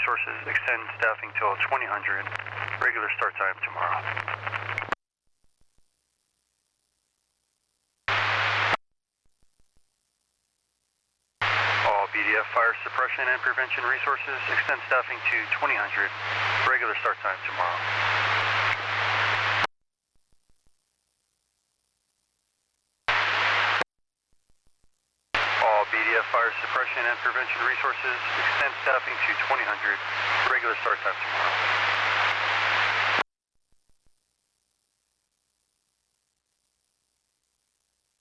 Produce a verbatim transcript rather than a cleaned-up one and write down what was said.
Resources extend staffing till twenty hundred. Regular start time tomorrow. All B D F Fire Suppression and Prevention Resources extend staffing to twenty hundred. Regular start time tomorrow. All B D F Fire Suppression and Prevention Resources extend staffing to twenty hundred. Regular start time tomorrow.